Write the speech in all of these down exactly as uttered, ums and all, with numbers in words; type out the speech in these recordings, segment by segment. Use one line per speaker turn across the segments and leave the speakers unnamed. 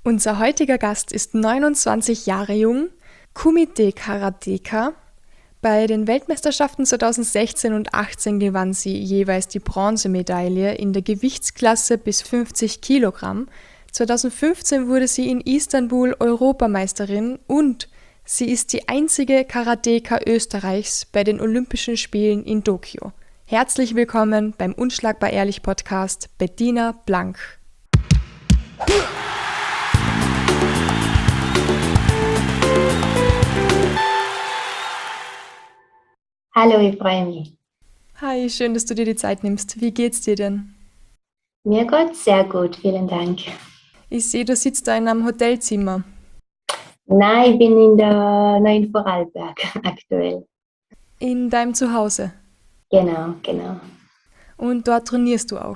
Unser heutiger Gast ist neunundzwanzig Jahre jung, Kumite-Karateka. Bei den Weltmeisterschaften zweitausendsechzehn und achtzehn gewann sie jeweils die Bronzemedaille in der Gewichtsklasse bis fünfzig Kilogramm. zweitausendfünfzehn wurde sie in Istanbul Europameisterin und sie ist die einzige Karateka Österreichs bei den Olympischen Spielen in Tokio. Herzlich willkommen beim Unschlagbar Ehrlich Podcast, Bettina Blank.
Hallo, ich freue mich.
Hi, schön, dass du dir die Zeit nimmst. Wie geht's dir denn?
Mir geht's sehr gut, vielen Dank.
Ich sehe, du sitzt da in einem Hotelzimmer.
Nein, ich bin in der Neuen Vorarlberg aktuell.
In deinem Zuhause.
Genau, genau.
Und dort trainierst du auch.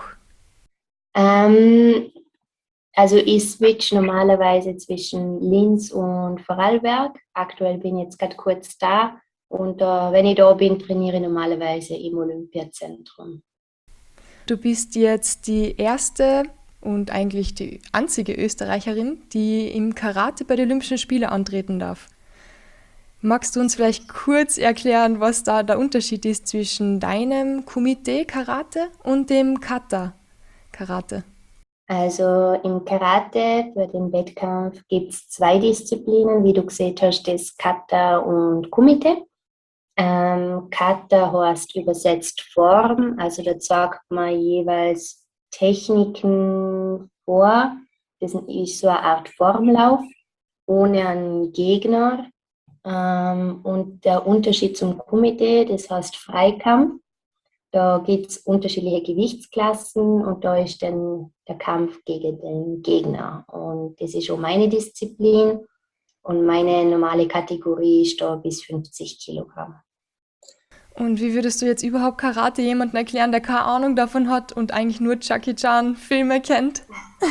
Ähm, also ich switch normalerweise zwischen Linz und Vorarlberg. Aktuell bin ich jetzt gerade kurz da. Und äh, wenn ich da bin, trainiere ich normalerweise im Olympiazentrum.
Du bist jetzt die erste und eigentlich die einzige Österreicherin, die im Karate bei den Olympischen Spielen antreten darf. Magst du uns vielleicht kurz erklären, was da der Unterschied ist zwischen deinem Kumite-Karate und dem Kata-Karate?
Also im Karate, für den Wettkampf, gibt es zwei Disziplinen, wie du gesehen hast, das Kata und Kumite. Ähm, Kata heißt übersetzt Form, also da zeigt man jeweils Techniken vor. Das ist so eine Art Formlauf ohne einen Gegner. Ähm, und der Unterschied zum Kumite, das heißt Freikampf. Da gibt es unterschiedliche Gewichtsklassen und da ist dann der Kampf gegen den Gegner. Und das ist auch meine Disziplin. Und meine normale Kategorie ist da bis fünfzig Kilogramm.
Und wie würdest du jetzt überhaupt Karate jemandem erklären, der keine Ahnung davon hat und eigentlich nur Jackie Chan Filme kennt?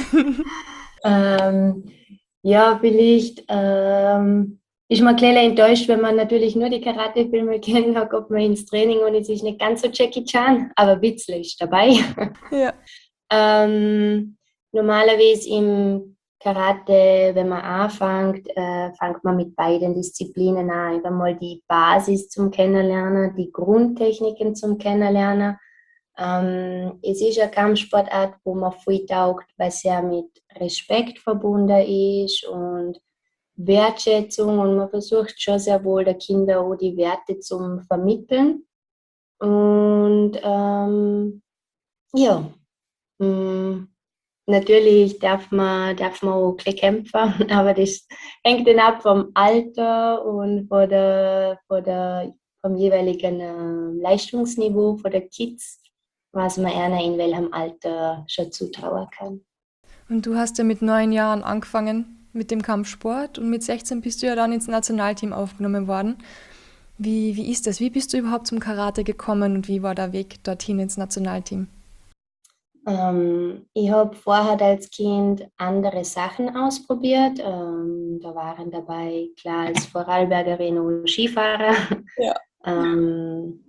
ähm, ja, vielleicht ähm, ist man ein bisschen enttäuscht, wenn man natürlich nur die Karate-Filme kennt, dann kommt man ins Training und es ist nicht ganz so Jackie Chan, aber ein bisschen ist dabei.
Ja.
ähm, normalerweise im Karate, wenn man anfängt, äh, fängt man mit beiden Disziplinen an. Einmal die Basis zum Kennenlernen, die Grundtechniken zum Kennenlernen. Ähm, es ist eine Kampfsportart, wo man viel taugt, weil es ja mit Respekt verbunden ist und Wertschätzung und man versucht schon sehr wohl der Kinder auch die Werte zu vermitteln. Und ähm, ja, mh, natürlich darf man, darf man auch ein bisschen kämpfen, aber das hängt dann ab vom Alter und von der, von der, vom jeweiligen äh, Leistungsniveau von der Kids, was man einer in welchem Alter schon zutrauen kann.
Und du hast ja mit neun Jahren angefangen mit dem Kampfsport und mit sechzehn bist du ja dann ins Nationalteam aufgenommen worden. Wie, wie ist das? Wie bist du überhaupt zum Karate gekommen und wie war der Weg dorthin ins Nationalteam?
Ähm, ich habe vorher als Kind andere Sachen ausprobiert. Ähm, da waren dabei, klar, als Vorarlbergerin und Skifahrer.
Ja.
ähm,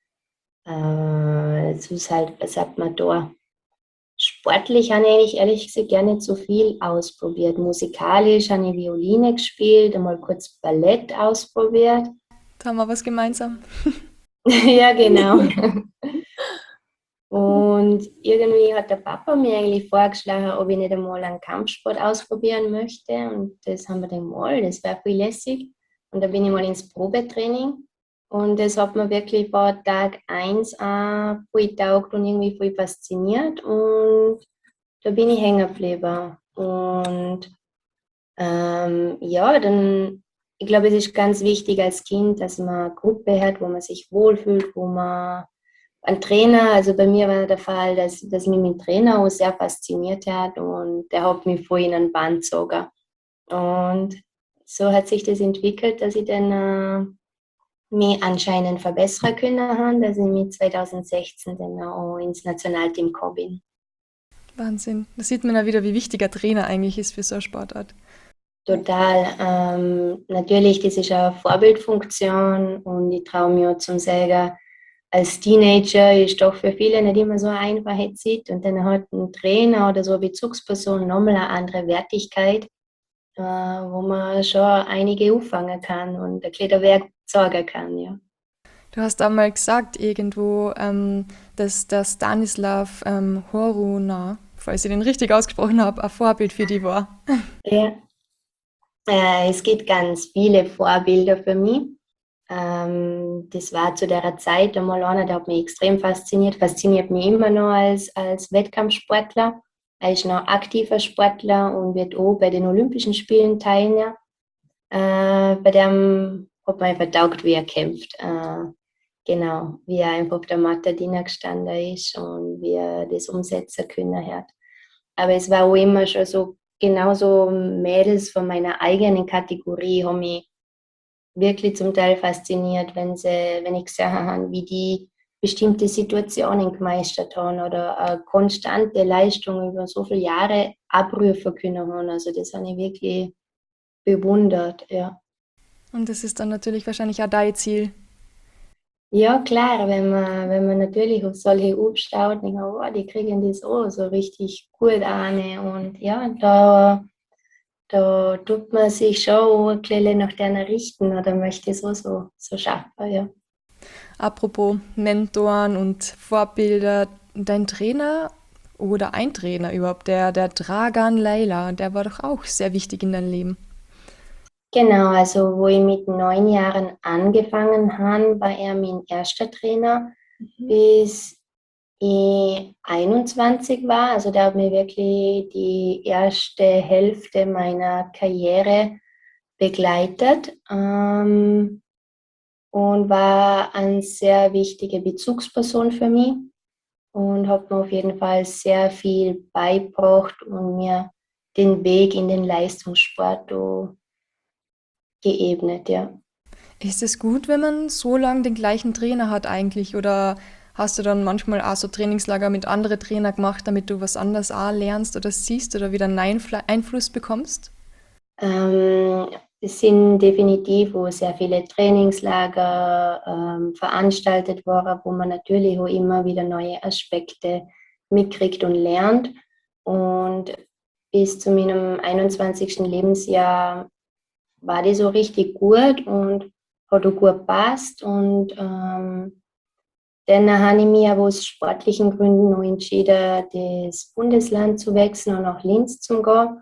äh, es ist halt, was sagt man da? Sportlich habe ich eigentlich ehrlich gesagt gar nicht so viel ausprobiert. Musikalisch habe ich Violine gespielt, einmal kurz Ballett ausprobiert.
Da haben wir was gemeinsam.
Ja, genau. Und irgendwie hat der Papa mir eigentlich vorgeschlagen, ob ich nicht einmal einen Kampfsport ausprobieren möchte. Und das haben wir dann mal, das war viel lässig. Und da bin ich mal ins Probetraining. Und das hat mir wirklich von Tag eins an viel getaugt und irgendwie viel fasziniert. Und da bin ich hängen geblieben. Und ähm, ja, dann, ich glaube, es ist ganz wichtig als Kind, dass man eine Gruppe hat, wo man sich wohlfühlt, wo man ein Trainer, also bei mir war der Fall, dass, dass mich mein Trainer auch sehr fasziniert hat und der hat mich voll in einen Bann gezogen. Und so hat sich das entwickelt, dass ich dann äh, mich anscheinend verbessern können habe, dass ich mit zweitausendsechzehn dann auch ins Nationalteam gekommen bin.
Wahnsinn. Da sieht man ja wieder, wie wichtig ein Trainer eigentlich ist für so eine Sportart.
Total. Ähm, natürlich, das ist eine Vorbildfunktion und ich traue mir auch zum sagen, als Teenager ist doch für viele nicht immer so einfach Zeit und dann hat ein Trainer oder so eine Bezugsperson nochmal eine andere Wertigkeit, äh, wo man schon einige auffangen kann und ein kleiner Werk zeigen kann, ja.
Du hast einmal gesagt irgendwo, ähm, dass der Stanislav ähm, Horuna, falls ich den richtig ausgesprochen habe, ein Vorbild für dich war.
Ja, äh, es gibt ganz viele Vorbilder für mich. Ähm, das war zu der Zeit einmal einer, der hat mich extrem fasziniert, fasziniert mich immer noch als, als Wettkampfsportler. Er ist noch aktiver Sportler und wird auch bei den Olympischen Spielen teilnehmen. Äh, bei dem hat man einfach taugt, wie er kämpft. Äh, genau, wie er einfach auf der Matte drinnen gestanden ist und wie er das umsetzen können hat. Aber es war auch immer schon so, genauso Mädels von meiner eigenen Kategorie haben mich wirklich zum Teil fasziniert, wenn, sie, wenn ich gesehen habe, wie die bestimmte Situationen gemeistert haben oder eine konstante Leistung über so viele Jahre abrufen können haben. Also das habe ich wirklich bewundert, ja.
Und das ist dann natürlich wahrscheinlich auch dein Ziel.
Ja, klar, wenn man, wenn man natürlich auf solche aufschaut, denkt man, oh, die kriegen das auch so richtig gut an. Und ja, da, da tut man sich schon ein bisschen nach denen richten oder möchte es auch so, so schaffen, ja.
Apropos Mentoren und Vorbilder, dein Trainer oder ein Trainer überhaupt, der, der Dragan Leila, der war doch auch sehr wichtig in deinem Leben.
Genau, also wo ich mit neun Jahren angefangen habe, war er mein erster Trainer, bis ich einundzwanzig war. Also der hat mir wirklich die erste Hälfte meiner Karriere begleitet ähm, und war eine sehr wichtige Bezugsperson für mich und hat mir auf jeden Fall sehr viel beigebracht und mir den Weg in den Leistungssport auch geebnet, ja.
Ist es gut, wenn man so lange den gleichen Trainer hat eigentlich? Oder hast du dann manchmal auch so Trainingslager mit anderen Trainern gemacht, damit du was anderes auch lernst oder siehst oder wieder einen Einfl- Einfluss bekommst?
Ähm, es sind definitiv wo sehr viele Trainingslager ähm, veranstaltet worden, wo man natürlich auch immer wieder neue Aspekte mitkriegt und lernt. Und bis zu meinem einundzwanzigsten Lebensjahr war die so richtig gut und hat auch gut gepasst. Und ähm, dann habe ich mich aber aus sportlichen Gründen noch entschieden, das Bundesland zu wechseln und nach Linz zu gehen.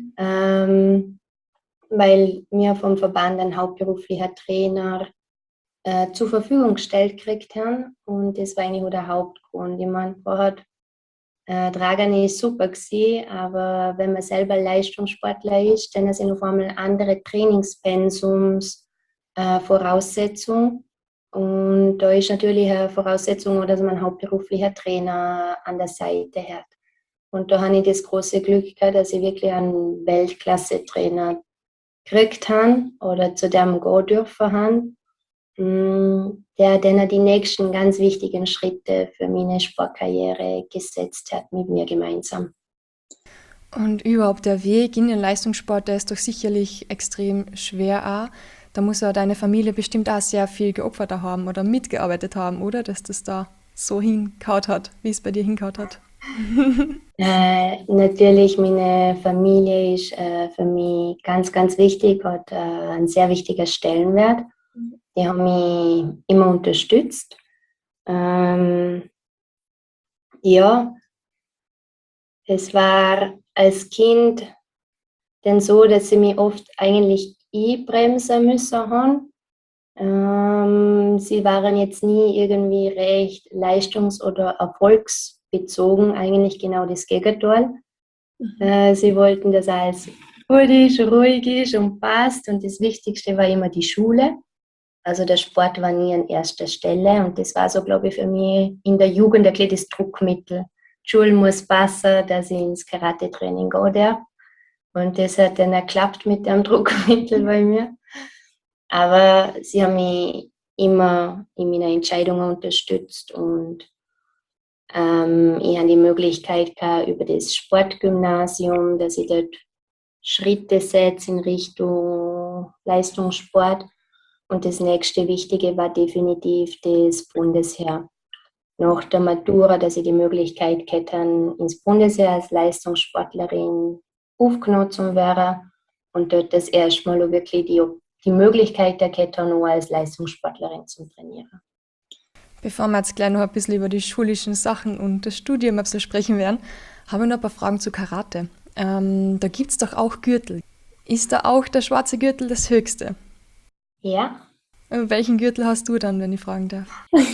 Ähm, weil mir vom Verband ein hauptberuflicher Trainer äh, zur Verfügung gestellt gekriegt haben. Und das war eigentlich auch der Hauptgrund. Ich meine, vorher äh, Dragane ist super gewesen, aber wenn man selber Leistungssportler ist, dann sind auf einmal andere Trainingspensums äh, Voraussetzung. Und da ist natürlich eine Voraussetzung, dass man einen hauptberuflicher Trainer an der Seite hat. Und da habe ich das große Glück gehabt, dass ich wirklich einen Weltklasse-Trainer gekriegt haben oder zu dem gehen dürfen haben, der dann die nächsten ganz wichtigen Schritte für meine Sportkarriere gesetzt hat mit mir gemeinsam.
Und überhaupt der Weg in den Leistungssport, der ist doch sicherlich extrem schwer auch. Da muss ja deine Familie bestimmt auch sehr viel geopfert haben oder mitgearbeitet haben, oder? Dass das da so hinkaut hat, wie es bei dir hinkaut hat.
Äh, natürlich, meine Familie ist äh, für mich ganz, ganz wichtig, hat äh, einen sehr wichtigen Stellenwert. Die haben mich immer unterstützt. Ähm, ja, es war als Kind dann so, dass sie mich oft eigentlich einbremsen müssen haben. Ähm, sie waren jetzt nie irgendwie recht leistungs- oder erfolgsbezogen, eigentlich genau das Gegenteil. Mhm. Äh, sie wollten, dass alles gut ist, ruhig ist und passt. Und das Wichtigste war immer die Schule. Also der Sport war nie an erster Stelle. Und das war so, glaube ich, für mich in der Jugend ein kleines Druckmittel. Die Schule muss passen, dass ich ins Karate-Training gehe. Und das hat dann geklappt mit dem Druckmittel bei mir. Aber sie haben mich immer in meiner Entscheidungen unterstützt und ähm, ich hatte die Möglichkeit gehabt, über das Sportgymnasium, dass ich dort Schritte setze in Richtung Leistungssport. Und das nächste Wichtige war definitiv das Bundesheer. Nach der Matura, dass ich die Möglichkeit hätte, ins Bundesheer als Leistungssportlerin aufgenommen zu werden. und dort das erste Mal auch wirklich die, die Möglichkeit gehabt habe, nur als Leistungssportlerin zu trainieren.
Bevor wir jetzt gleich noch ein bisschen über die schulischen Sachen und das Studium ein bisschen sprechen werden, habe ich noch ein paar Fragen zu Karate. Ähm, da gibt es doch auch Gürtel. Ist da auch der schwarze Gürtel das höchste?
Ja.
Und welchen Gürtel hast du dann, wenn ich fragen darf?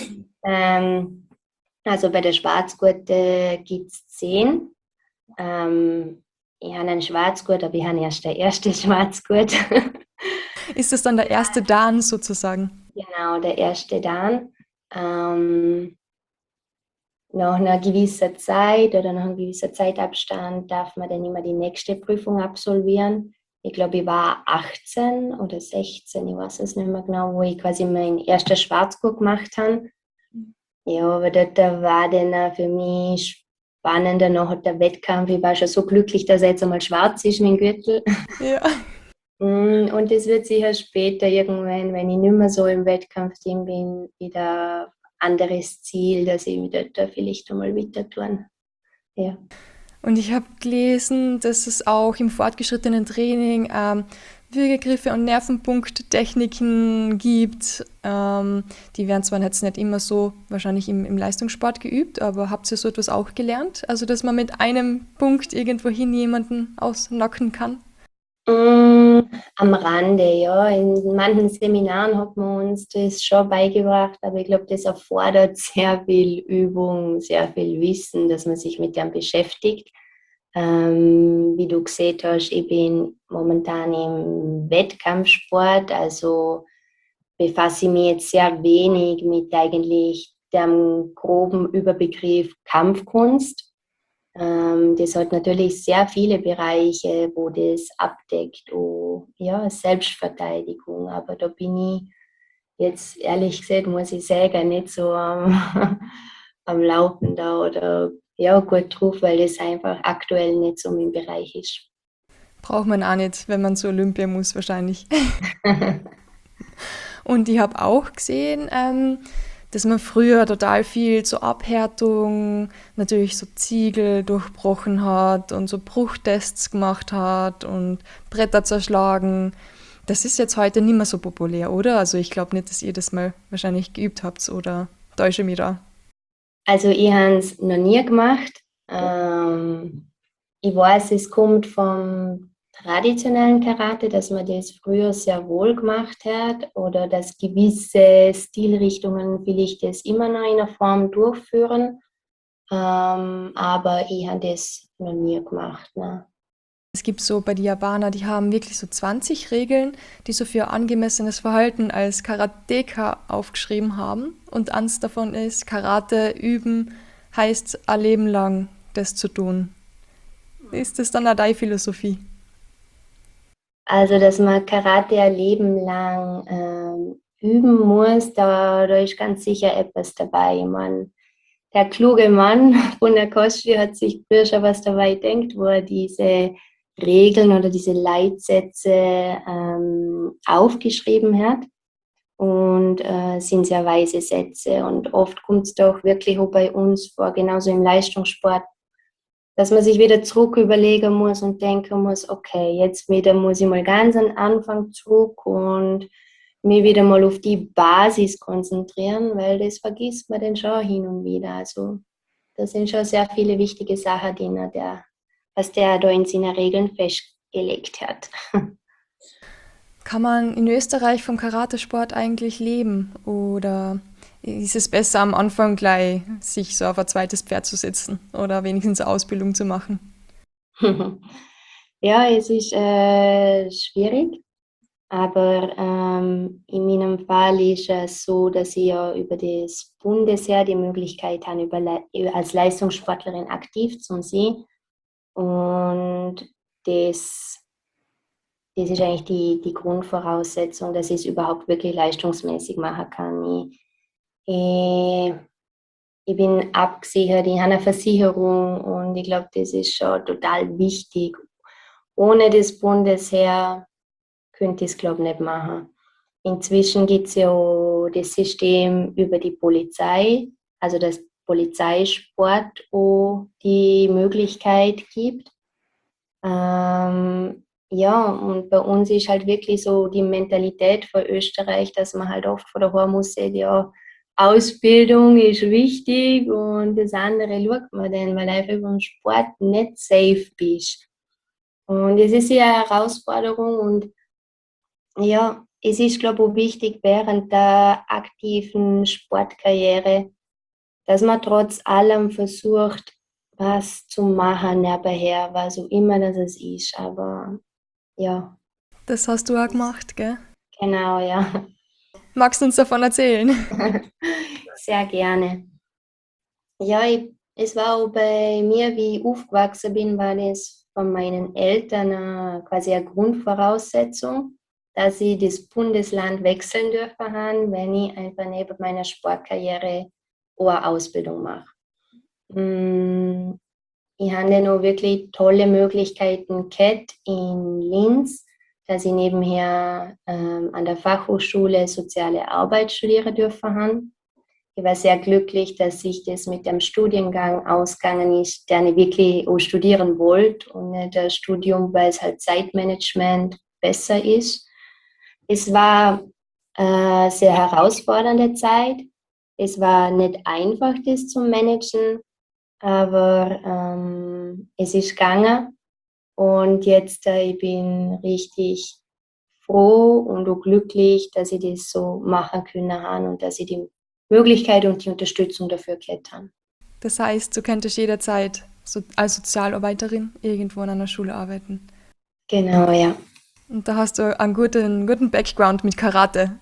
ähm, also bei der Schwarzgurte gibt es zehn. Ähm, ich habe einen Schwarzgurt, aber ich habe erst der erste Schwarzgurt.
Ist das dann der erste Dan sozusagen?
Genau, der erste Dan. Ähm, nach einer gewissen Zeit oder nach einem gewissen Zeitabstand darf man dann immer die nächste Prüfung absolvieren. Ich glaube, ich war achtzehn oder sechzehn, ich weiß es nicht mehr genau, wo ich quasi meinen ersten Schwarzgurt gemacht habe. Ja, aber dort war dann für mich spannender noch der Wettkampf. Ich war schon so glücklich, dass er jetzt einmal schwarz ist, mein Gürtel.
Ja.
Und es wird sicher später irgendwann, wenn ich nicht mehr so im Wettkampfteam bin, wieder ein anderes Ziel, dass ich dort vielleicht einmal weiter tun. Ja.
Und ich habe gelesen, dass es auch im fortgeschrittenen Training ähm, Würgegriffe und Nervenpunkttechniken gibt. Ähm, die werden zwar jetzt nicht immer so wahrscheinlich im, im Leistungssport geübt, aber habt ihr so etwas auch gelernt? Also, dass man mit einem Punkt irgendwohin jemanden ausnocken kann?
Mm, am Rande, ja. In manchen Seminaren hat man uns das schon beigebracht, aber ich glaube, das erfordert sehr viel Übung, sehr viel Wissen, dass man sich mit dem beschäftigt. Ähm, wie du gesehen hast, ich bin momentan im Wettkampfsport, also befasse ich mich jetzt sehr wenig mit eigentlich dem groben Überbegriff Kampfkunst. Ähm, das hat natürlich sehr viele Bereiche, wo das abdeckt. Oh, ja, Selbstverteidigung, aber da bin ich jetzt ehrlich gesagt, muss ich sagen, nicht so am, am Laufen da oder ja, gut drauf, weil das einfach aktuell nicht so mein Bereich ist.
Braucht man auch nicht, wenn man zur Olympia muss, wahrscheinlich. Und ich habe auch gesehen, ähm, dass man früher total viel zur Abhärtung, natürlich so Ziegel durchbrochen hat und so Bruchtests gemacht hat und Bretter zerschlagen. Das ist jetzt heute nicht mehr so populär, oder? Also ich glaube nicht, dass ihr das mal wahrscheinlich geübt habt oder täusche mich da.
Also ich habe es noch nie gemacht. Ähm, ich weiß, es kommt vom traditionellen Karate, dass man das früher sehr wohl gemacht hat oder dass gewisse Stilrichtungen vielleicht das immer noch in einer Form durchführen. Ähm, aber ich habe das noch nie gemacht. Ne?
Es gibt so bei den Japanern, die haben wirklich so zwanzig Regeln, die so für angemessenes Verhalten als Karateka aufgeschrieben haben. Und eins davon ist, Karate üben heißt ein Leben lang das zu tun. Ist das dann auch deine Philosophie?
Also, dass man Karate ein Leben lang ähm, üben muss, da, da ist ganz sicher etwas dabei. Ich mein, der kluge Mann von der Kostri hat sich früher schon was dabei gedacht, wo er diese Regeln oder diese Leitsätze ähm, aufgeschrieben hat. Und äh, sind sehr weise Sätze. Und oft kommt es doch wirklich auch bei uns vor, genauso im Leistungssport, dass man sich wieder zurück überlegen muss und denken muss, okay, jetzt wieder muss ich mal ganz an den Anfang zurück und mich wieder mal auf die Basis konzentrieren, weil das vergisst man dann schon hin und wieder. Also da sind schon sehr viele wichtige Sachen drin, der, was der da in seinen Regeln festgelegt hat.
Kann man in Österreich vom Karatesport eigentlich leben? Oder ist es besser am Anfang gleich, sich so auf ein zweites Pferd zu setzen oder wenigstens eine Ausbildung zu machen?
Ja, es ist äh, schwierig, aber ähm, in meinem Fall ist es so, dass ich ja über das Bundesheer die Möglichkeit habe, über, als Leistungssportlerin aktiv zu sein. Und das, das ist eigentlich die, die Grundvoraussetzung, dass ich es überhaupt wirklich leistungsmäßig machen kann. Ich, ich, ich bin abgesichert, ich habe eine Versicherung und ich glaube, das ist schon total wichtig. Ohne das Bundesheer könnte ich es, glaube ich, nicht machen. Inzwischen gibt es ja auch das System über die Polizei, also dass Polizeisport auch die Möglichkeit gibt. Ähm, ja, und bei uns ist halt wirklich so die Mentalität von Österreich, dass man halt oft von daheim muss sehen, ja, Ausbildung ist wichtig und das andere schaut man dann, weil du einfach beim Sport nicht safe bist. Und es ist ja eine Herausforderung und ja, es ist, glaube ich, auch wichtig während der aktiven Sportkarriere, dass man trotz allem versucht, was zu machen nebenher, was auch immer das es ist. Aber ja,
Das hast du auch gemacht, gell?
genau, ja.
Magst du uns davon erzählen?
Sehr gerne. Ja, ich, es war auch bei mir, wie ich aufgewachsen bin, war das von meinen Eltern äh, quasi eine Grundvoraussetzung, dass ich das Bundesland wechseln dürfen haben, wenn ich einfach neben meiner Sportkarriere auch eine Ausbildung mache. Mm, Ich habe dann auch wirklich tolle Möglichkeiten gehabt in Linz, dass ich nebenher ähm, an der Fachhochschule Soziale Arbeit studieren dürfen habe. Ich war sehr glücklich, dass sich das mit dem Studiengang ausgegangen ist, den ich wirklich auch studieren wollte und nicht das Studium, weil es halt Zeitmanagement besser ist. Es war eine sehr herausfordernde Zeit. Es war nicht einfach, das zu managen, aber ähm, es ist gegangen und jetzt äh, ich bin richtig froh und auch glücklich, dass ich das so machen können habe und dass ich die Möglichkeit und die Unterstützung dafür gehabt habe.
Das heißt, du könntest jederzeit so als Sozialarbeiterin irgendwo an einer Schule arbeiten.
Genau, ja.
Und da hast du einen guten, guten Background mit Karate.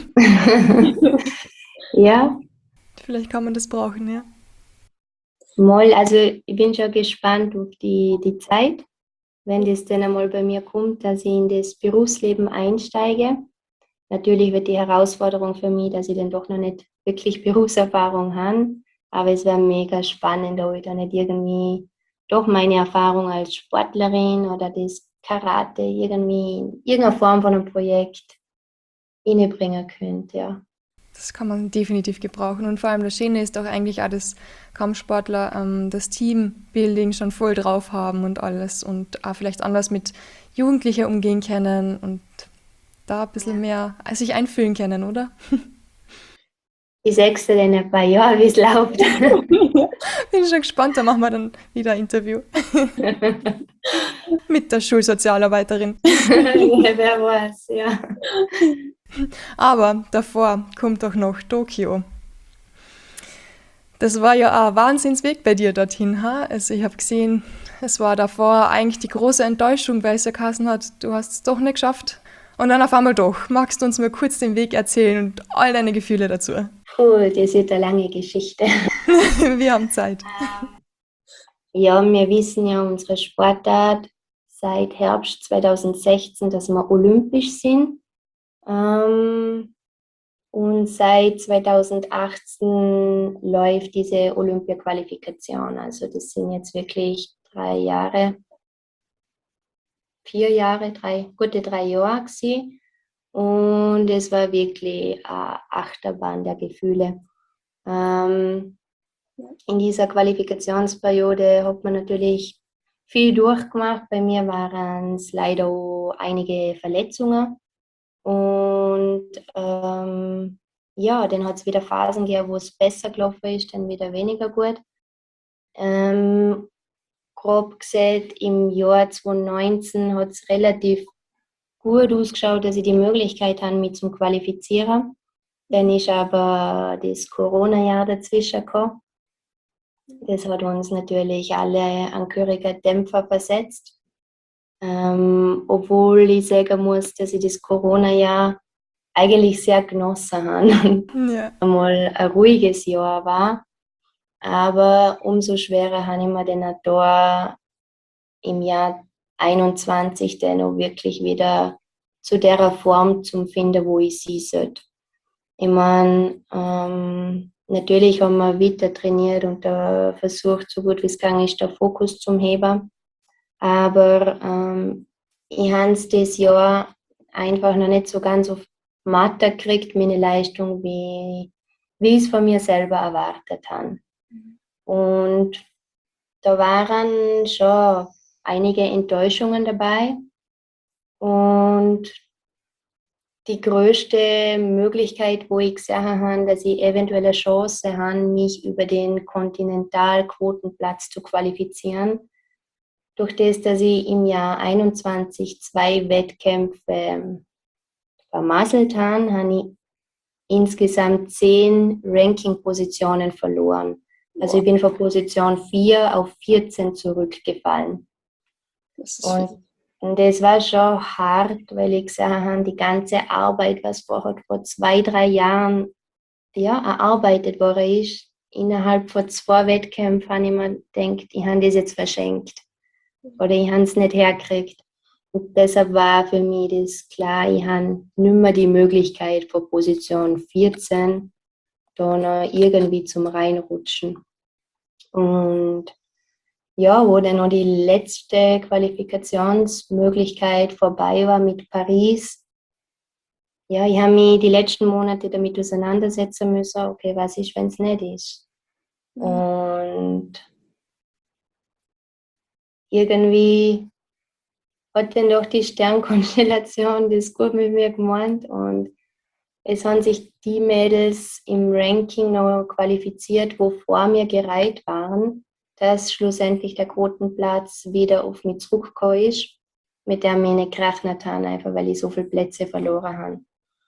Ja,
Vielleicht kann man das brauchen, ja.
mal, also ich bin schon gespannt auf die, die Zeit, wenn das dann einmal bei mir kommt, dass ich in das Berufsleben einsteige. Natürlich wird die Herausforderung für mich, dass ich dann doch noch nicht wirklich Berufserfahrung habe, aber es wäre mega spannend, ob ich da nicht irgendwie doch meine Erfahrung als Sportlerin oder das Karate irgendwie in irgendeiner Form von einem Projekt innebringen könnte, ja.
Das kann man definitiv gebrauchen. Und vor allem das Schöne ist doch eigentlich auch, dass Kampfsportler ähm, das Teambuilding schon voll drauf haben und alles und auch vielleicht anders mit Jugendlichen umgehen können und da ein bisschen mehr sich einfühlen können, oder?
Die sechste in ein paar Jahren, wie es läuft.
Bin schon gespannt, da machen wir dann wieder ein Interview mit der Schulsozialarbeiterin.
Ja, wer weiß, ja.
Aber davor kommt doch noch Tokio. Das war ja auch ein Wahnsinnsweg bei dir dorthin. Ha? Also ich habe gesehen, es war davor eigentlich die große Enttäuschung, weil es ja geheißen hat, du hast es doch nicht geschafft. Und dann auf einmal doch. Magst du uns mal kurz den Weg erzählen und all deine Gefühle dazu?
Puh, das ist eine lange Geschichte.
Wir haben Zeit.
Ja, wir wissen ja unsere Sportart seit Herbst zweitausendsechzehn, dass wir olympisch sind. Ähm, und seit zweitausendachtzehn läuft diese Olympia-Qualifikation. Also das sind jetzt wirklich drei Jahre, vier Jahre, drei, gute drei Jahre gewesen. Und es war wirklich eine Achterbahn der Gefühle. Ähm, in dieser Qualifikationsperiode hat man natürlich viel durchgemacht. Bei mir waren es leider auch einige Verletzungen. Und ähm, ja, dann hat es wieder Phasen gegeben, wo es besser gelaufen ist, dann wieder weniger gut. Ähm, grob gesagt, im Jahr zweitausendneunzehn hat es relativ gut ausgeschaut, dass ich die Möglichkeit habe, mich zum Qualifizieren. Dann ist aber das Corona-Jahr dazwischen gekommen. Das hat uns natürlich alle an gehöriger Dämpfer versetzt. Ähm, obwohl ich sagen muss, dass ich das Corona-Jahr eigentlich sehr genossen habe.
Ja.
Einmal ein ruhiges Jahr war. Aber umso schwerer habe ich mir dann da im Jahr einundzwanzig dann auch wirklich wieder zu der Form zu finden, wo ich sie sollte. Ich meine, ähm, natürlich haben wir weiter trainiert und da versucht, so gut wie es gegangen ist, den Fokus zum Heben. Aber ähm, ich habe es dieses Jahr einfach noch nicht so ganz auf Matte gekriegt, meine Leistung, wie, wie ich es von mir selber erwartet habe. Und da waren schon einige Enttäuschungen dabei. Und die größte Möglichkeit, wo ich gesehen habe, dass ich eventuell eine Chance habe, mich über den Kontinentalquotenplatz zu qualifizieren, durch das, dass ich im Jahr einundzwanzig zwei Wettkämpfe vermasselt habe, habe ich insgesamt zehn Ranking-Positionen verloren. Also ich bin von Position vier auf vierzehn zurückgefallen.
Das ist
Und, und das war schon hart, weil ich gesehen habe, die ganze Arbeit, was vorher vor zwei, drei Jahren ja, erarbeitet worden ist, innerhalb von zwei Wettkämpfen habe ich mir gedacht, ich habe das jetzt verschenkt. Oder ich habe es nicht hergekriegt. Und deshalb war für mich das klar, ich habe nicht mehr die Möglichkeit von Position vierzehn da noch irgendwie zum Reinrutschen. Und ja, wo dann noch die letzte Qualifikationsmöglichkeit vorbei war mit Paris, ja, ich habe mich die letzten Monate damit auseinandersetzen müssen, okay, was ist, wenn es nicht ist? Mhm. Und irgendwie hat dann doch die Sternkonstellation das gut mit mir gemeint und es haben sich die Mädels im Ranking noch qualifiziert, wo vor mir gereiht waren, dass schlussendlich der Quotenplatz wieder auf mich zurückgekommen ist, mit der mir nicht gerechnet habe, einfach weil ich so viele Plätze verloren habe.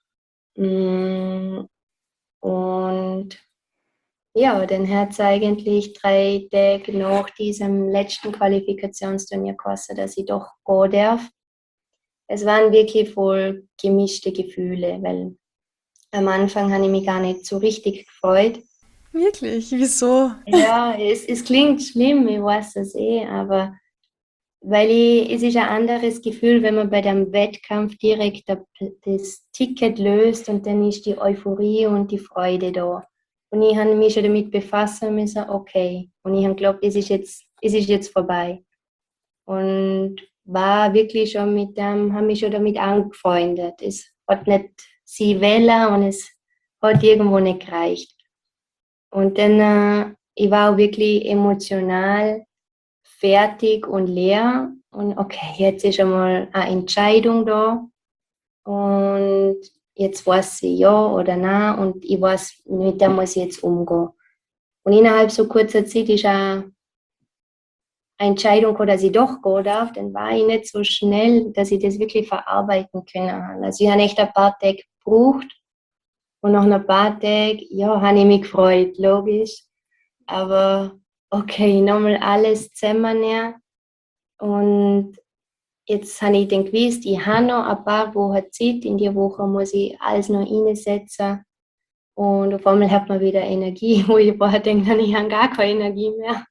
Und ja, dann hat es eigentlich drei Tage nach diesem letzten Qualifikationsturnier gekostet, dass ich doch gehen darf. Es waren wirklich voll gemischte Gefühle, weil am Anfang habe ich mich gar nicht so richtig gefreut.
Wirklich? Wieso?
Ja, es, es klingt schlimm, ich weiß das eh, aber weil ich, es ist ein anderes Gefühl, wenn man bei dem Wettkampf direkt das Ticket löst und dann ist die Euphorie und die Freude da. Und ich habe mich schon damit befassen müssen, okay. Und ich habe geglaubt, es ist jetzt, es ist jetzt vorbei. Und war wirklich schon mit dem, habe mich schon damit angefreundet. Es hat nicht sie wählen und es hat irgendwo nicht gereicht. Und dann, äh, ich war auch wirklich emotional fertig und leer. Und okay, jetzt ist einmal eine Entscheidung da. Und jetzt weiß sie ja oder nein. Und ich weiß, mit der muss ich jetzt umgehen. Und innerhalb so kurzer Zeit ist eine Entscheidung, dass ich doch gehen darf. Dann war ich nicht so schnell, dass ich das wirklich verarbeiten kann. Also ich habe echt ein paar Tage gebraucht. Und nach ein paar Tagen, ja, habe ich mich gefreut, logisch. Aber okay, nochmal alles zusammennehmen. Und jetzt habe ich dann gewusst, ich habe noch ein paar Wochen Zeit. In die Woche muss ich alles noch reinsetzen. Und auf einmal hat man wieder Energie, wo ich vorher denke, ich habe gar keine Energie mehr.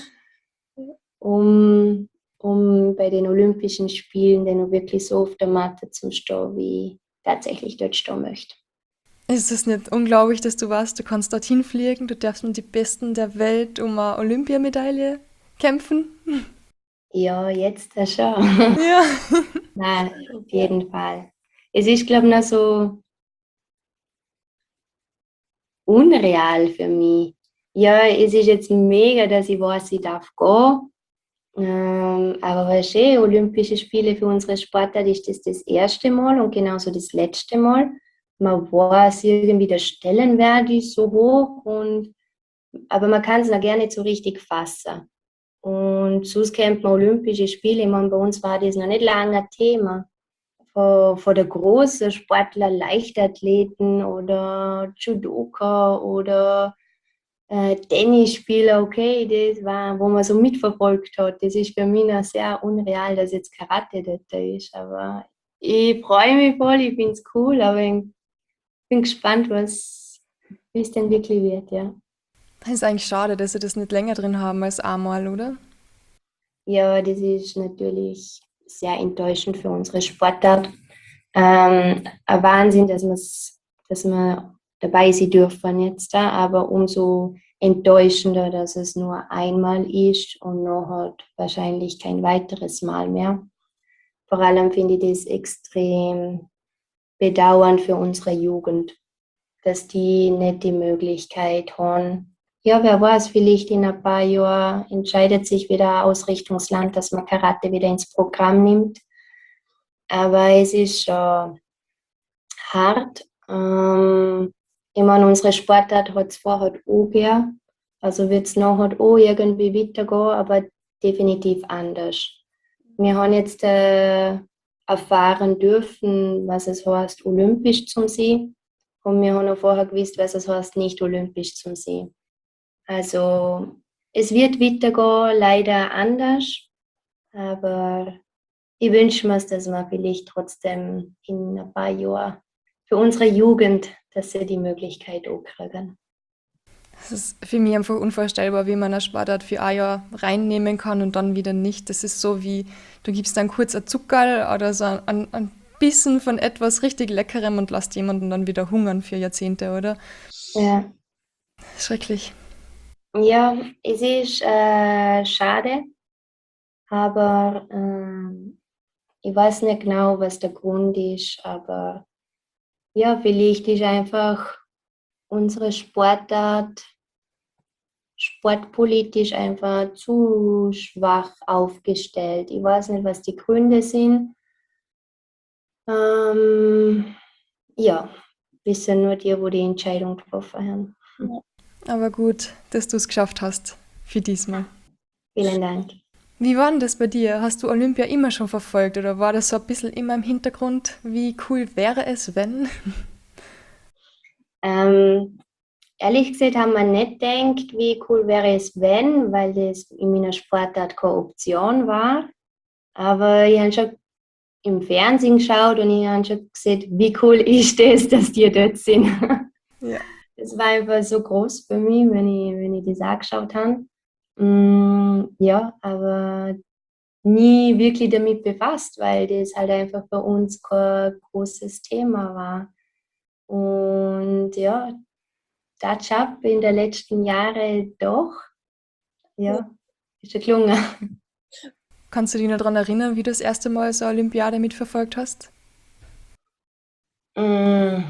Um, um bei den Olympischen Spielen dann wirklich so auf der Matte zu stehen, wie ich tatsächlich dort stehen möchte.
Ist es nicht unglaublich, dass du weißt, du kannst dorthin fliegen, du darfst mit den Besten der Welt um eine Olympiamedaille kämpfen?
Ja, jetzt schon.
Ja.
Nein, auf jeden Fall. Es ist, glaube ich, noch so unreal für mich. Ja, es ist jetzt mega, dass ich weiß, ich darf gehen. Ähm, aber weißt du, Olympische Spiele für unsere Sportler ist das das erste Mal und genauso das letzte Mal. Man weiß irgendwie, der Stellenwert ist so hoch, und, aber man kann es noch gar nicht so richtig fassen. Und sonst kennt man Olympische Spiele. Ich meine, bei uns war das noch nicht lange ein Thema. Von, von der großen Sportler, Leichtathleten oder Judoka oder äh, Tennisspieler, okay, das war, wo man so mitverfolgt hat. Das ist für mich noch sehr unreal, dass jetzt Karate dort ist. Aber ich freue mich voll, ich finde es cool, aber ich bin gespannt, was, wie es denn wirklich wird, ja.
Das ist eigentlich schade, dass sie das nicht länger drin haben als einmal, oder?
Ja, das ist natürlich sehr enttäuschend für unsere Sportart. Ähm, ein Wahnsinn, dass, dass wir dabei sein dürfen jetzt da, aber umso enttäuschender, dass es nur einmal ist und nachher wahrscheinlich kein weiteres Mal mehr. Vor allem finde ich das extrem bedauernd für unsere Jugend, dass die nicht die Möglichkeit haben. Ja, wer weiß, vielleicht in ein paar Jahren entscheidet sich wieder ein Ausrichtungsland, dass man Karate wieder ins Programm nimmt. aber es ist schon hart. Ähm, ich meine, unsere Sportart hat es vorher auch gegeben, also wird es nachher auch irgendwie weitergehen, aber definitiv anders. Wir haben jetzt äh, erfahren dürfen, was es heißt, olympisch zu sein. Und wir haben auch vorher gewusst, was es heißt, nicht olympisch zu sein. Also es wird weitergehen, leider anders. Aber ich wünsche mir, dass wir vielleicht trotzdem in ein paar Jahren für unsere Jugend, dass sie die Möglichkeit auch kriegen.
Es ist für mich einfach unvorstellbar, wie man eine Sportart für ein Jahr reinnehmen kann und dann wieder nicht. Das ist so wie, du gibst dann kurz ein Zuckerl oder so ein, ein Bissen von etwas richtig Leckerem und lässt jemanden dann wieder hungern für Jahrzehnte, oder?
Ja,
Schrecklich.
ja, es ist äh, schade, aber ähm, ich weiß nicht genau, was der Grund ist, aber ja, vielleicht ist einfach unsere Sportart sportpolitisch einfach zu schwach aufgestellt. Ich weiß nicht, was die Gründe sind. Ähm, ja, wissen nur die, wo die Entscheidung getroffen haben.
Aber gut, dass du es geschafft hast für diesmal.
Vielen Dank.
Wie war denn das bei dir? Hast du Olympia immer schon verfolgt oder war das so ein bisschen immer im Hintergrund? Wie cool wäre es, wenn?
Ähm, ehrlich gesagt haben wir nicht gedacht, wie cool wäre es, wenn, weil das in meiner Sportart keine Option war. Aber ich habe schon im Fernsehen geschaut und ich habe schon gesehen, wie cool ist das, dass die dort sind.
Ja.
Das war einfach so groß für mich, wenn ich, wenn ich das angeschaut habe. Mm, ja, aber nie wirklich damit befasst, weil das halt einfach bei uns kein großes Thema war. Und ja, der Job in den letzten Jahren doch, ja, ist schon gelungen.
Kannst du dich noch daran erinnern, wie du das erste Mal so eine Olympiade mitverfolgt hast?
Mm,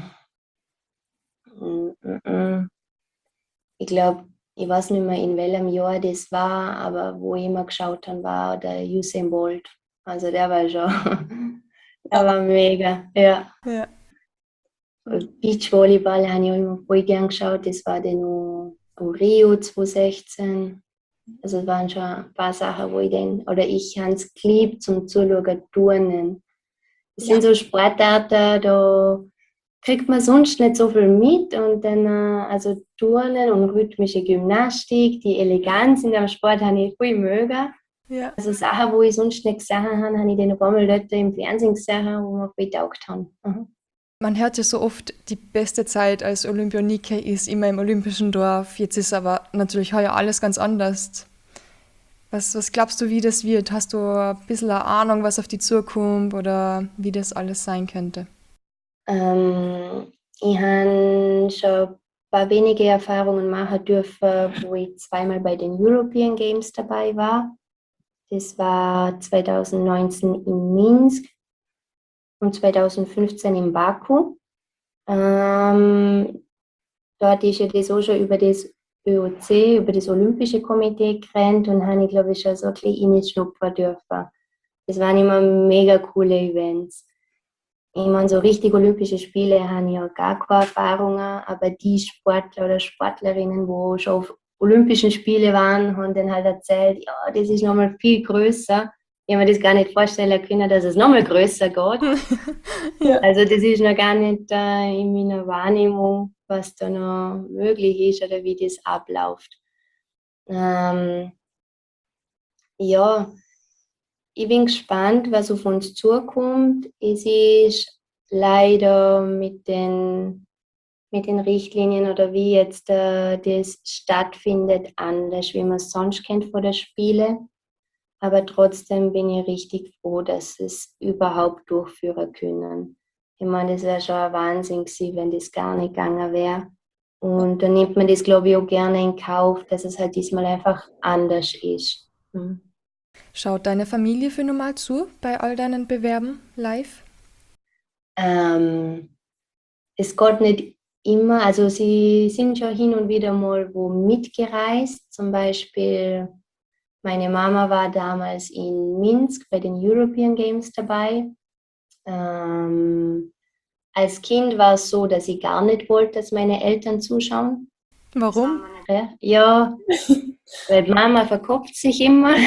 mm, mm, mm. Ich glaube, ich weiß nicht mehr, in welchem Jahr das war, aber wo ich immer geschaut habe, war der Usain Bolt. Also der war schon, der war mega, ja.
Ja.
Beachvolleyball habe ich auch immer voll gern geschaut. Das war dann noch Rio zwanzig sechzehn. Also es waren schon ein paar Sachen, wo ich den, oder ich habe es geliebt zum Zuschauen, Turnen. Das
Ja.
sind so Sportarten, da kriegt man sonst nicht so viel mit. Und dann, äh, also Turnen und rhythmische Gymnastik, die Eleganz in dem Sport habe ich voll mögen.
Ja.
Also Sachen, wo ich sonst nicht gesehen habe, habe ich dann ein paar Mal dort im Fernsehen gesehen, wo mir voll getaugt haben. Mhm.
Man hört ja so oft, die beste Zeit als Olympionike ist immer im Olympischen Dorf. Jetzt ist aber natürlich heuer alles ganz anders. Was, was glaubst du, wie das wird? Hast du ein bisschen eine Ahnung, was auf die zukommt oder wie das alles sein könnte?
Ähm, ich habe schon ein paar wenige Erfahrungen machen dürfen, wo ich zweimal bei den European Games dabei war. Das war zwanzig neunzehn in Minsk und zwanzig fünfzehn in Baku. Ähm, dort ist ja das auch schon über das Ö O C, über das Olympische Komitee gerannt und habe ich, glaube ich, schon so ein bisschen reinschnuppern dürfen. Das waren immer mega coole Events. Ich meine, so richtig Olympische Spiele habe ich ja gar keine Erfahrungen, aber die Sportler oder Sportlerinnen, die schon auf Olympischen Spiele waren, haben dann halt erzählt, ja, das ist nochmal viel größer. Ich habe mir das gar nicht vorstellen können, dass es nochmal größer geht.
Ja.
Also das ist noch gar nicht äh, in meiner Wahrnehmung, was da noch möglich ist oder wie das abläuft. Ähm, ja, ich bin gespannt, was auf uns zukommt. Es ist leider mit den, mit den Richtlinien oder wie jetzt äh, das stattfindet, anders, wie man es sonst kennt vor der Spiele. Aber trotzdem bin ich richtig froh, dass sie es überhaupt durchführen können. Ich meine, das wäre schon ein Wahnsinn gewesen, wenn das gar nicht gegangen wäre. Und dann nimmt man das, glaube ich, auch gerne in Kauf, dass es halt diesmal einfach anders ist. Hm.
Schaut deine Familie für normal zu bei all deinen Bewerben live?
Ähm, es geht nicht immer, also sie sind schon hin und wieder mal wo mitgereist. Zum Beispiel meine Mama war damals in Minsk bei den European Games dabei. Ähm, als Kind war es so, dass ich gar nicht wollte, dass meine Eltern zuschauen.
Warum?
Ja, ja, weil Mama verkopft sich immer.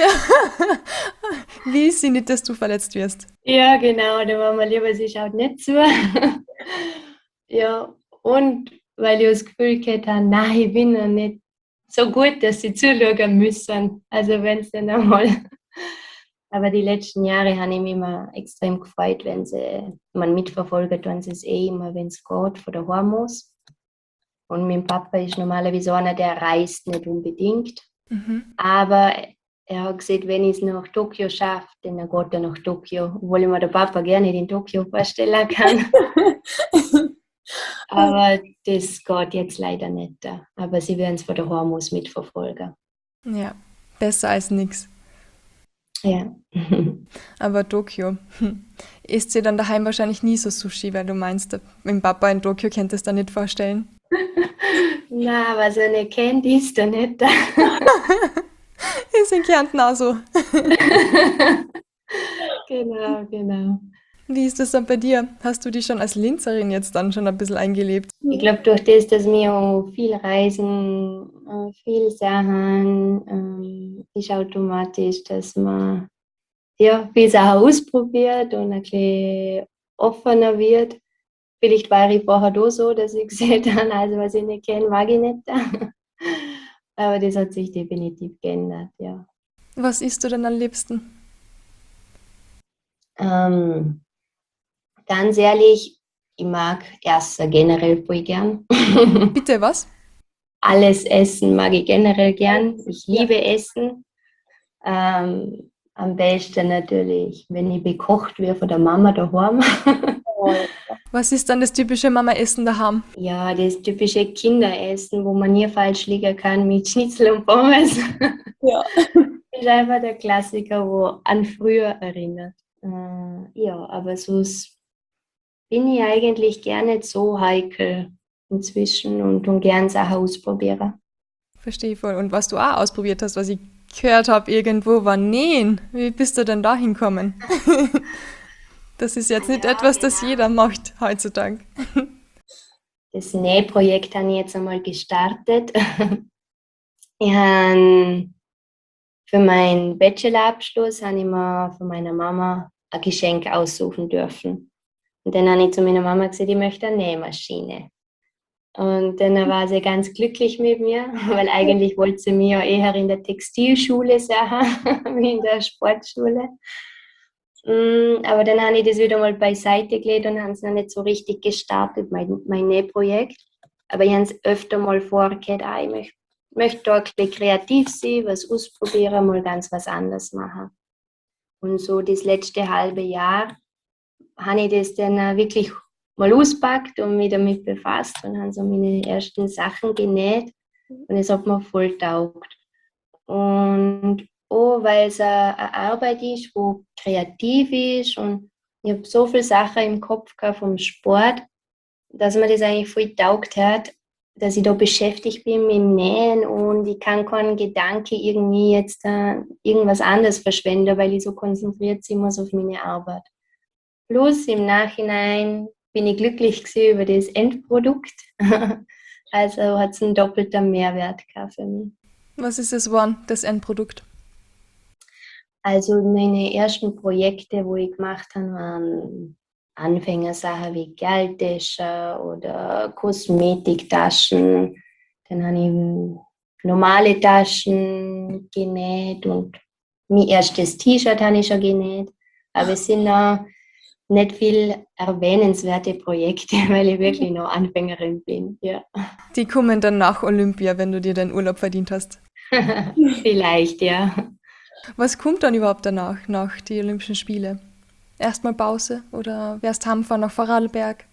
Will sie nicht, dass du verletzt wirst?
Ja, genau, der Mama lieber, sie schaut nicht zu. Ja, und weil ich das Gefühl gehabt habe, nein, ich bin noch nicht so gut, dass sie zuschauen müssen. Also wenn es dann einmal. Aber die letzten Jahre habe ich mich immer extrem gefreut, wenn sie, man mitverfolgt, wenn sie es eh immer, wenn es geht, von daheim aus. Und mein Papa ist normalerweise einer, der reist nicht unbedingt.
Mhm.
Aber er hat gesagt, wenn ich es nach Tokio schaffe, dann geht er nach Tokio. Obwohl ich mir den Papa gerne in Tokio vorstellen kann. Aber das geht jetzt leider nicht. Aber sie werden es von daheim aus mitverfolgen.
Ja, besser als nix.
Ja.
Aber Tokio, hm. Isst sie dann daheim wahrscheinlich nie so Sushi, weil du meinst, mit dem Papa in Tokio könntest du es da nicht vorstellen.
Na, was er nicht kennt, ist er nicht da.
Ist in Kärnten auch so.
Genau, genau.
Wie ist das dann bei dir? Hast du dich schon als Linzerin jetzt dann schon ein bisschen eingelebt?
Ich glaube, durch das, dass wir auch viel reisen, äh, viel Sachen, ähm, ist automatisch, dass man ja, viel Sachen ausprobiert und ein bisschen offener wird. Vielleicht war ich vorher da so, dass ich gesehen habe, also was ich nicht kenne, mag ich nicht. Aber das hat sich definitiv geändert, ja.
Was isst du denn am liebsten?
Ähm, ganz ehrlich, ich mag Essen generell voll gern.
Bitte was?
Alles Essen mag ich generell gern. Ich
Ja.
liebe Essen. Ähm, am besten natürlich, wenn ich bekocht werde von der Mama daheim.
Was ist dann das typische Mama-Essen daheim?
Ja, das typische Kinderessen, wo man nie falsch liegen kann mit Schnitzel und Pommes.
Ja.
Ist einfach der Klassiker, wo an früher erinnert. Äh, ja, aber sonst bin ich eigentlich gerne nicht so heikel inzwischen und, und gern Sachen ausprobieren.
Verstehe voll. Und was du auch ausprobiert hast, was ich gehört habe irgendwo, war Nähen. Wie bist du denn da hinkommen? Das ist jetzt nicht
Ja,
etwas, das
genau.
jeder macht heutzutage.
Das Nähprojekt habe ich jetzt einmal gestartet. Ich habe für meinen Bachelorabschluss habe ich mir von meiner Mama ein Geschenk aussuchen dürfen. Und dann habe ich zu meiner Mama gesagt, ich möchte eine Nähmaschine. Und dann war sie ganz glücklich mit mir, weil eigentlich wollte sie mich ja eher in der Textilschule sehen, wie in der Sportschule. Aber dann habe ich das wieder mal beiseite gelegt und habe es noch nicht so richtig gestartet, mein, mein Nähprojekt. Aber ich habe es öfter mal vorgehört, ah, ich möchte, möchte da ein bisschen kreativ sein, was ausprobieren, mal ganz was anderes machen. Und so das letzte halbe Jahr habe ich das dann wirklich mal auspackt und mich damit befasst und habe so meine ersten Sachen genäht und es hat mir voll taugt. Und auch weil es eine Arbeit ist, wo kreativ ist und ich habe so viele Sachen im Kopf gehabt vom Sport, dass mir das eigentlich voll taugt hat, dass ich da beschäftigt bin mit dem Nähen und ich kann keinen Gedanke irgendwie jetzt äh, irgendwas anderes verschwenden, weil ich so konzentriert bin auf meine Arbeit. Plus im Nachhinein bin ich glücklich gewesen über das Endprodukt. Also hat es einen doppelten Mehrwert gehabt für mich.
Was ist es geworden, das Endprodukt?
Also meine ersten Projekte, wo ich gemacht habe, waren Anfängersachen wie Geldtaschen oder Kosmetiktaschen. Dann habe ich normale Taschen genäht und mein erstes T-Shirt habe ich schon genäht. Aber es sind noch nicht viel erwähnenswerte Projekte, weil ich wirklich noch Anfängerin bin. Ja.
Die kommen dann nach Olympia, wenn du dir deinen Urlaub verdient hast.
Vielleicht, ja.
Was kommt dann überhaupt danach, nach die Olympischen Spiele? Erstmal Pause oder wärst heimfahren nach Vorarlberg?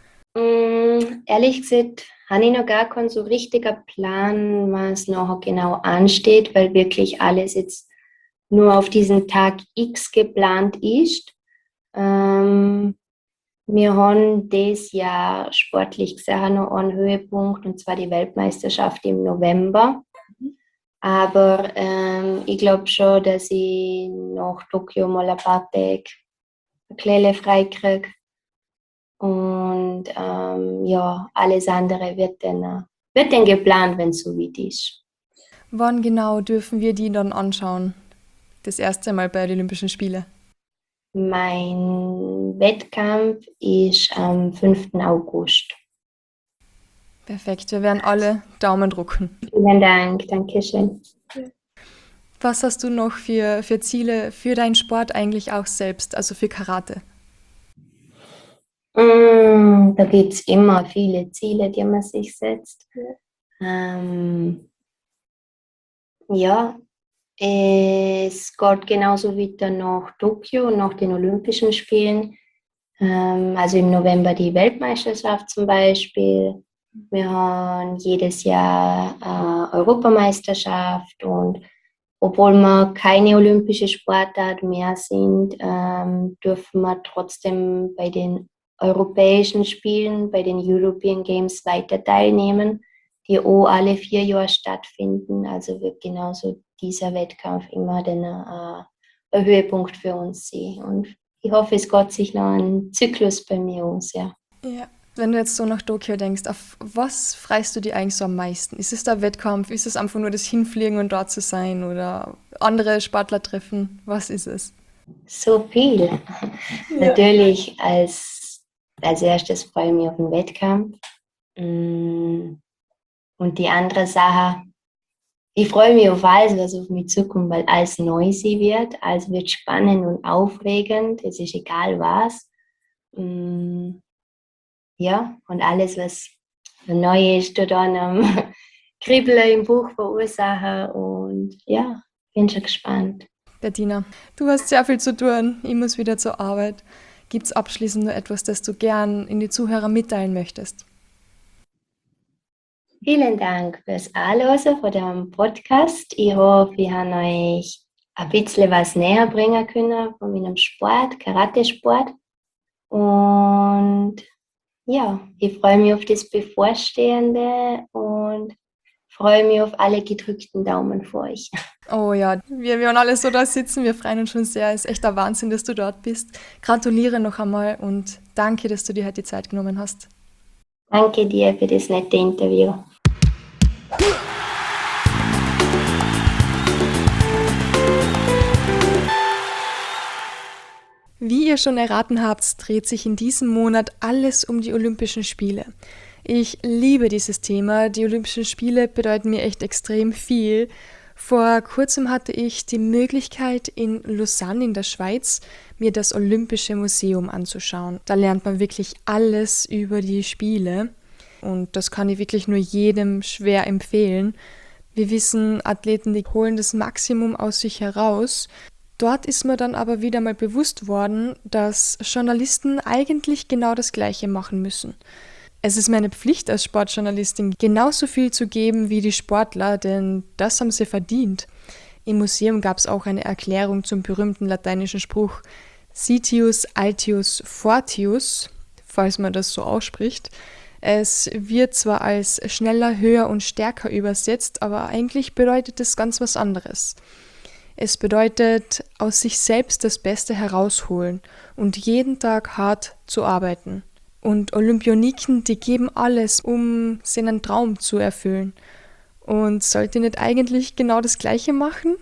Mm, ehrlich gesagt, habe ich noch gar keinen so richtiger Plan, was noch genau ansteht, weil wirklich alles jetzt nur auf diesen Tag X geplant ist. Ähm, wir haben dieses Jahr sportlich gesehen noch einen Höhepunkt, und zwar die Weltmeisterschaft im November. Aber ähm, ich glaube schon, dass ich nach Tokio mal ein paar Tage eine Klelle freikriege. Und ähm, ja, alles andere wird dann, äh, wird dann geplant, wenn es so weit ist.
Wann genau dürfen wir die dann anschauen? Das erste Mal bei den Olympischen Spielen.
Mein Wettkampf ist am fünften August.
Perfekt, wir werden alle Daumen drücken.
Vielen Dank, danke schön.
Was hast du noch für, für Ziele für deinen Sport eigentlich auch selbst, also für Karate?
Mm, da gibt es immer viele Ziele, die man sich setzt. Ähm, ja, es geht genauso weiter nach Tokio, nach den Olympischen Spielen. Ähm, also im November die Weltmeisterschaft zum Beispiel. Wir haben jedes Jahr äh, Europameisterschaft und obwohl wir keine olympische Sportart mehr sind, ähm, dürfen wir trotzdem bei den europäischen Spielen, bei den European Games weiter teilnehmen, die auch alle vier Jahre stattfinden. Also wird genauso dieser Wettkampf immer den, äh, ein Höhepunkt für uns sein. Und ich hoffe, es geht sich noch ein Zyklus bei mir aus, ja.
Ja. Wenn du jetzt so nach Tokio denkst, auf was freust du dich eigentlich so am meisten? Ist es der Wettkampf? Ist es einfach nur das Hinfliegen und dort zu sein? Oder andere Sportler treffen? Was ist es?
So viel. Ja. Natürlich als, als erstes freue ich mich auf den Wettkampf. Und die andere Sache, ich freue mich auf alles, was auf mich zukommt, weil alles neu sein wird. Alles wird spannend und aufregend. Es ist egal was. Ja, und alles, was neu ist, tut dann am Kribbeln im Buch verursachen. Und ja, bin schon gespannt.
Bettina, du hast sehr viel zu tun. Ich muss wieder zur Arbeit. Gibt es abschließend nur etwas, das du gern in die Zuhörer mitteilen möchtest?
Vielen Dank fürs Anhören von dem Podcast. Ich hoffe, ich habe euch ein bisschen was näher bringen können von meinem Sport, Karate-Sport. Und ja, ich freue mich auf das Bevorstehende und freue mich auf alle gedrückten Daumen für euch.
Oh ja, wir werden alle so da sitzen, wir freuen uns schon sehr. Es ist echt ein Wahnsinn, dass du dort bist. Gratuliere noch einmal und danke, dass du dir heute die Zeit genommen hast.
Danke dir für das nette Interview.
Wie ihr schon erraten habt, dreht sich in diesem Monat alles um die Olympischen Spiele. Ich liebe dieses Thema. Die Olympischen Spiele bedeuten mir echt extrem viel. Vor kurzem hatte ich die Möglichkeit, in Lausanne in der Schweiz mir das Olympische Museum anzuschauen. Da lernt man wirklich alles über die Spiele und das kann ich wirklich nur jedem schwer empfehlen. Wir wissen, Athleten, die holen das Maximum aus sich heraus. Dort ist mir dann aber wieder mal bewusst worden, dass Journalisten eigentlich genau das Gleiche machen müssen. Es ist meine Pflicht als Sportjournalistin, genauso viel zu geben wie die Sportler, denn das haben sie verdient. Im Museum gab es auch eine Erklärung zum berühmten lateinischen Spruch Citius Altius Fortius, falls man das so ausspricht. Es wird zwar als schneller, höher und stärker übersetzt, aber eigentlich bedeutet es ganz was anderes. Es bedeutet, aus sich selbst das Beste herausholen und jeden Tag hart zu arbeiten. Und Olympioniken, die geben alles, um seinen Traum zu erfüllen. Und sollte nicht eigentlich genau das Gleiche machen?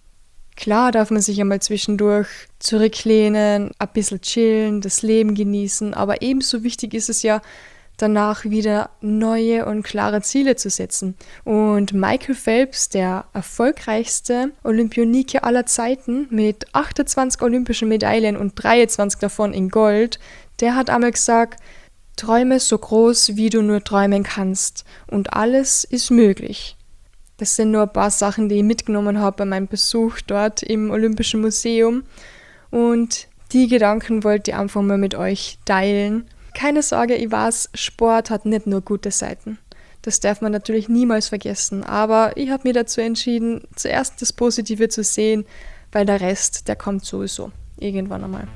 Klar darf man sich einmal zwischendurch zurücklehnen, ein bisschen chillen, das Leben genießen, aber ebenso wichtig ist es ja, danach wieder neue und klare Ziele zu setzen. Und Michael Phelps, der erfolgreichste Olympionike aller Zeiten mit achtundzwanzig olympischen Medaillen und dreiundzwanzig davon in Gold, der hat einmal gesagt, träume so groß, wie du nur träumen kannst und alles ist möglich. Das sind nur ein paar Sachen, die ich mitgenommen habe bei meinem Besuch dort im Olympischen Museum und die Gedanken wollte ich einfach mal mit euch teilen. Keine Sorge, ich weiß, Sport hat nicht nur gute Seiten. Das darf man natürlich niemals vergessen, aber ich habe mir dazu entschieden, zuerst das Positive zu sehen, weil der Rest, der kommt sowieso irgendwann einmal.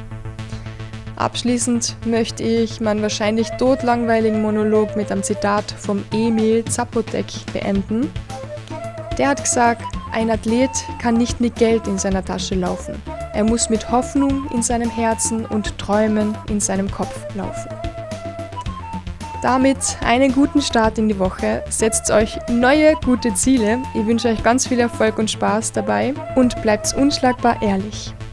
Abschließend möchte ich meinen wahrscheinlich todlangweiligen Monolog mit einem Zitat vom Emil Zapotek beenden. Der hat gesagt, ein Athlet kann nicht mit Geld in seiner Tasche laufen. Er muss mit Hoffnung in seinem Herzen und Träumen in seinem Kopf laufen. Damit einen guten Start in die Woche. Setzt euch neue gute Ziele. Ich wünsche euch ganz viel Erfolg und Spaß dabei und bleibt unschlagbar ehrlich.